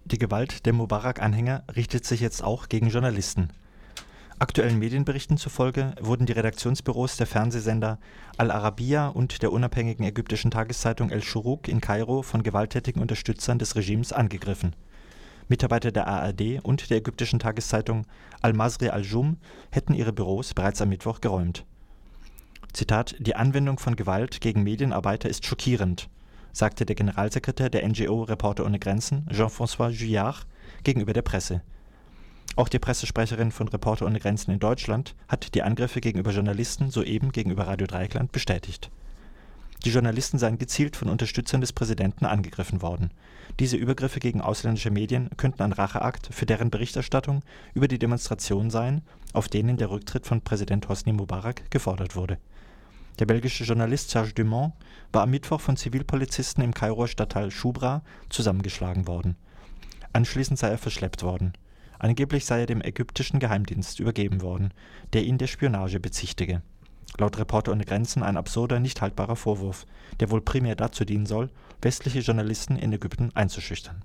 Die Gewalt der Mubarak-Anhänger richtet sich jetzt auch gegen Journalisten. Aktuellen Medienberichten zufolge wurden die Redaktionsbüros der Fernsehsender Al-Arabiya und der unabhängigen ägyptischen Tageszeitung El-Shuruq in Kairo von gewalttätigen Unterstützern des Regimes angegriffen. Mitarbeiter der ARD und der ägyptischen Tageszeitung Al-Masri Al-Jum hätten ihre Büros bereits am Mittwoch geräumt. Zitat: Die Anwendung von Gewalt gegen Medienarbeiter ist schockierend, sagte der Generalsekretär der NGO Reporter ohne Grenzen, Jean-François Juillard, gegenüber der Presse. Auch die Pressesprecherin von Reporter ohne Grenzen in Deutschland hat die Angriffe gegenüber Journalisten soeben gegenüber Radio Dreieckland bestätigt. Die Journalisten seien gezielt von Unterstützern des Präsidenten angegriffen worden. Diese Übergriffe gegen ausländische Medien könnten ein Racheakt für deren Berichterstattung über die Demonstrationen sein, auf denen der Rücktritt von Präsident Hosni Mubarak gefordert wurde. Der belgische Journalist Serge Dumont war am Mittwoch von Zivilpolizisten im Kairoer Stadtteil Shubra zusammengeschlagen worden. Anschließend sei er verschleppt worden. Angeblich sei er dem ägyptischen Geheimdienst übergeben worden, der ihn der Spionage bezichtige. Laut Reporter ohne Grenzen ein absurder, nicht haltbarer Vorwurf, der wohl primär dazu dienen soll, westliche Journalisten in Ägypten einzuschüchtern.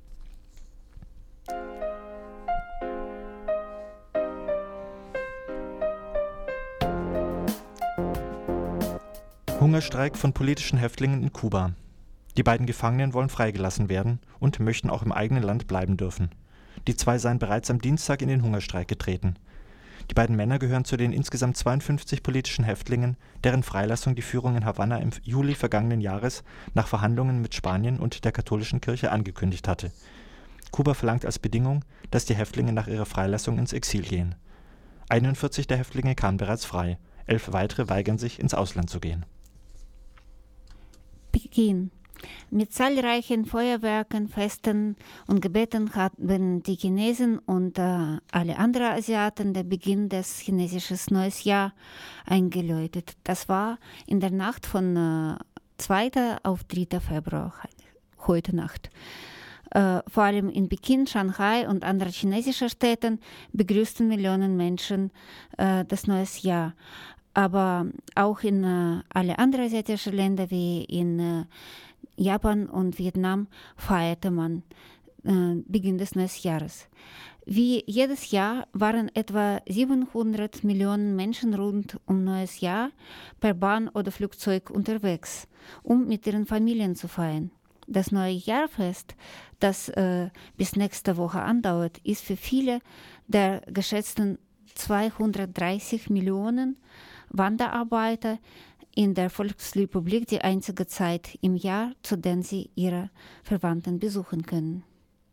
Hungerstreik von politischen Häftlingen in Kuba. Die beiden Gefangenen wollen freigelassen werden und möchten auch im eigenen Land bleiben dürfen. Die zwei seien bereits am Dienstag in den Hungerstreik getreten. Die beiden Männer gehören zu den insgesamt 52 politischen Häftlingen, deren Freilassung die Führung in Havanna im Juli vergangenen Jahres nach Verhandlungen mit Spanien und der katholischen Kirche angekündigt hatte. Kuba verlangt als Bedingung, dass die Häftlinge nach ihrer Freilassung ins Exil gehen. 41 der Häftlinge kamen bereits frei, 11 weitere weigern sich, ins Ausland zu gehen. Peking. Mit zahlreichen Feuerwerken, Festen und Gebeten haben die Chinesen und alle anderen Asiaten den Beginn des chinesischen Neues Jahr eingeläutet. Das war in der Nacht von 2. auf 3. Februar, heute Nacht. Vor allem in Peking, Shanghai und anderen chinesischen Städten begrüßten Millionen Menschen das Neues Jahr. Aber auch in alle anderen asiatischen Länder wie in Japan und Vietnam feierte man Beginn des neuen Jahres. Wie jedes Jahr waren etwa 700 Millionen Menschen rund um neues Jahr per Bahn oder Flugzeug unterwegs, um mit ihren Familien zu feiern. Das neue Jahrfest, das bis nächste Woche andauert, ist für viele der geschätzten 230 Millionen Wanderarbeiter in der Volksrepublik die einzige Zeit im Jahr, zu der sie ihre Verwandten besuchen können.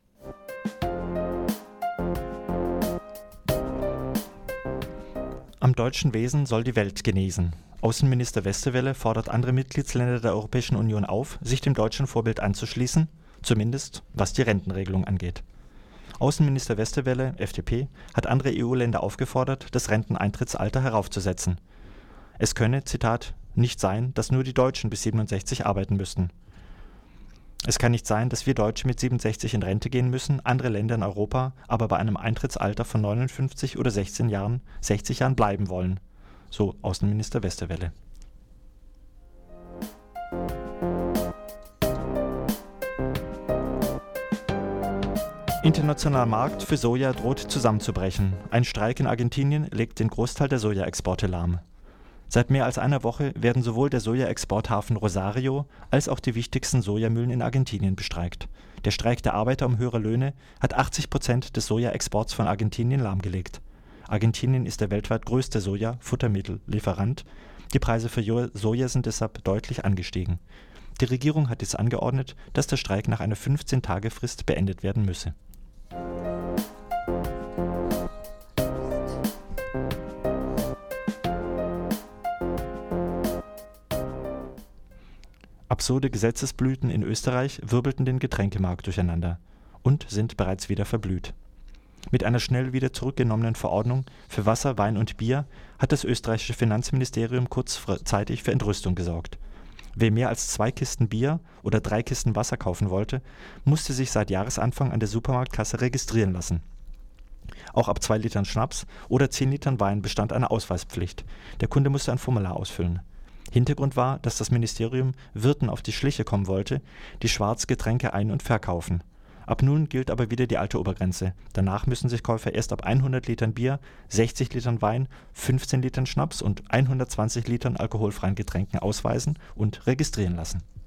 Am deutschen Wesen soll die Welt genesen. Außenminister Westerwelle fordert andere Mitgliedsländer der Europäischen Union auf, sich dem deutschen Vorbild anzuschließen, zumindest was die Rentenregelung angeht. Außenminister Westerwelle, FDP, hat andere EU-Länder aufgefordert, das Renteneintrittsalter heraufzusetzen. Es könne, Zitat, nicht sein, dass nur die Deutschen bis 67 arbeiten müssten. Es kann nicht sein, dass wir Deutsche mit 67 in Rente gehen müssen, andere Länder in Europa aber bei einem Eintrittsalter von 59 oder 60 Jahren bleiben wollen, so Außenminister Westerwelle. Internationaler Markt für Soja droht zusammenzubrechen. Ein Streik in Argentinien legt den Großteil der Sojaexporte lahm. Seit mehr als einer Woche werden sowohl der Sojaexporthafen Rosario als auch die wichtigsten Sojamühlen in Argentinien bestreikt. Der Streik der Arbeiter um höhere Löhne hat 80% des Sojaexports von Argentinien lahmgelegt. Argentinien ist der weltweit größte Soja-Futtermittellieferant. Die Preise für Soja sind deshalb deutlich angestiegen. Die Regierung hat jetzt angeordnet, dass der Streik nach einer 15-Tage-Frist beendet werden müsse. Absurde Gesetzesblüten in Österreich wirbelten den Getränkemarkt durcheinander und sind bereits wieder verblüht. Mit einer schnell wieder zurückgenommenen Verordnung für Wasser, Wein und Bier hat das österreichische Finanzministerium kurzzeitig für Entrüstung gesorgt. Wer mehr als 2 Kisten Bier oder 3 Kisten Wasser kaufen wollte, musste sich seit Jahresanfang an der Supermarktkasse registrieren lassen. Auch ab 2 Litern Schnaps oder 10 Litern Wein bestand eine Ausweispflicht. Der Kunde musste ein Formular ausfüllen. Hintergrund war, dass das Ministerium Wirten auf die Schliche kommen wollte, die schwarz Getränke ein- und verkaufen. Ab nun gilt aber wieder die alte Obergrenze. Danach müssen sich Käufer erst ab 100 Litern Bier, 60 Litern Wein, 15 Litern Schnaps und 120 Litern alkoholfreien Getränken ausweisen und registrieren lassen.